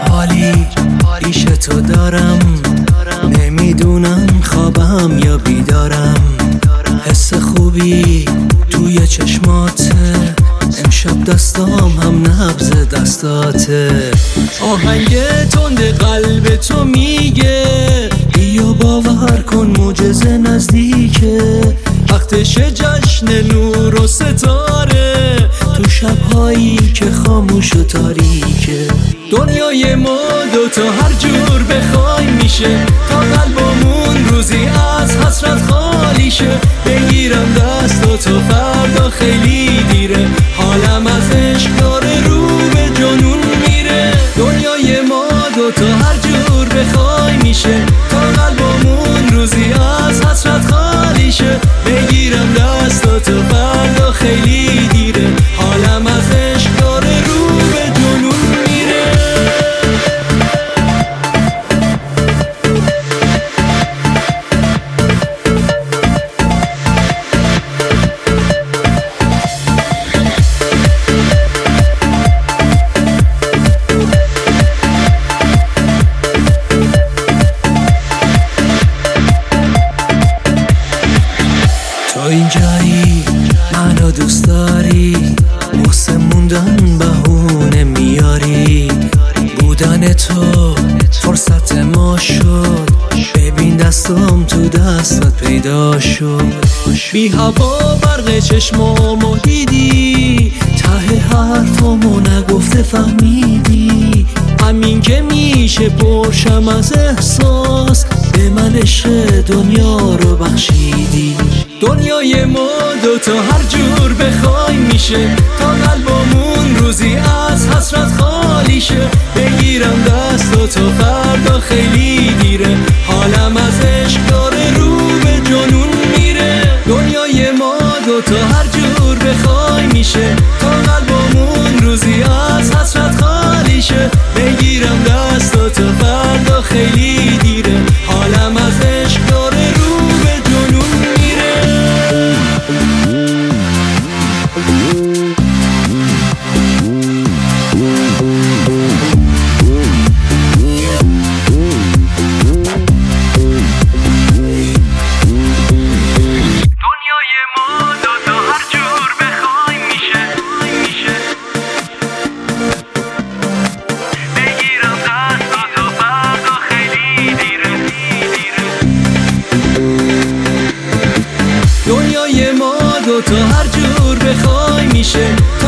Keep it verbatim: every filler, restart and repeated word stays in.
حالی پیش تو دارم، نمیدونم خوابم یا بیدارم. حس خوبی توی چشماته، امشب دستام هم نبض دستاته. آهنگ تند قلب تو میگه بیا باور کن معجزه نزدیکه. وقتش جشن نور و ستاره تو شبهایی که خاموش و تاریکه. دنیای ما دوتا هر جور بخوای میشه، تا قلبمون روزی از حسرت خالی شه. بگیرم دستاتو فردا خیلی دیره، حالم از عشق داره رو به جنون میره. دنیای ما دوتا هر جور بخوای میشه، تا قلبمون روزی از حسرت خالی شه. بگیرم دستاتو فردا خیلی دیره، حالم از عشق داره رو به جنون میره. تو اینجایی منو دوست داری، واسه موندن بهونه میاری. بودن تو فرصت ما شد، ببین دستم تو دستت پیدا شد. بی هوا برق چشمامو دیدی، ته حرفامو نگفته فهمیدی. همین که میشه پرشم از احساس، به من عشق دنیا رو بخشیدی. دنیای ما دوتا هر جور بخوای میشه، تا قلبمون روزی از حسرت خالی شه. بگیرم دستاتو فردا خیلی دیره، حالم از عشق داره رو به جنون میره. دنیای ما دوتا هر جور بخوای میشه، تا قلبمون روزی از حسرت خالی شه. بگیرم دستاتو فردا خیلی دیره، حالم از عشق داره رو به جنون میره. دنیای ما دوتا هر جور بخوای میشه،